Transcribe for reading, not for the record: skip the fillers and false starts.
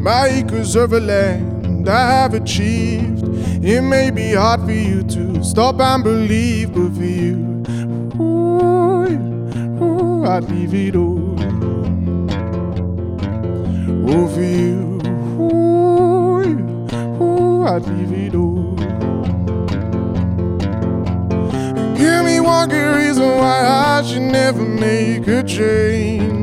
my acres of land I have achieved. It may be hard for you to stop and believe, but for you, ooh, I'd leave it all. Oh, for you, ooh, I'd leave it all. Give me one good reason why I should never make a change.